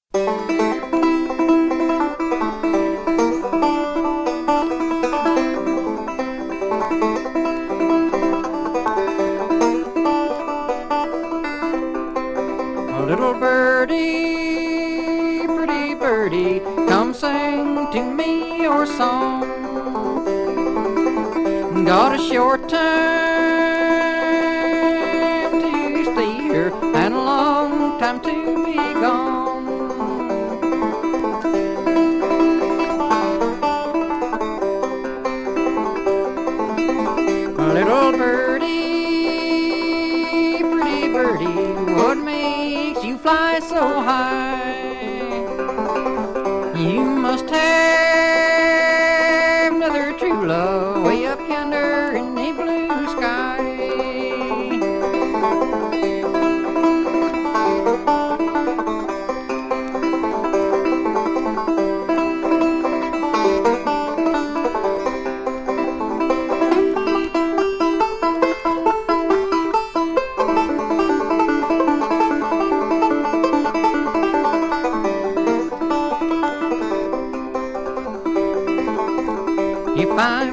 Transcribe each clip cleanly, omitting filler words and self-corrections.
Little birdie, pretty birdie, come sing to me your song. Got a short time to stay here and a long time to be gone. Little birdie, pretty birdie, what makes you fly so high? You must have another true love way up yonder in the blue sky. If I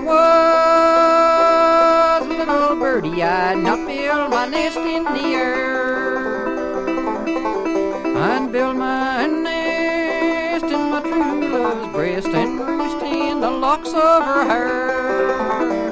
was a little birdie, I'd not build my nest in the air. I'd build my nest in my true love's breast and roost in the locks of her hair.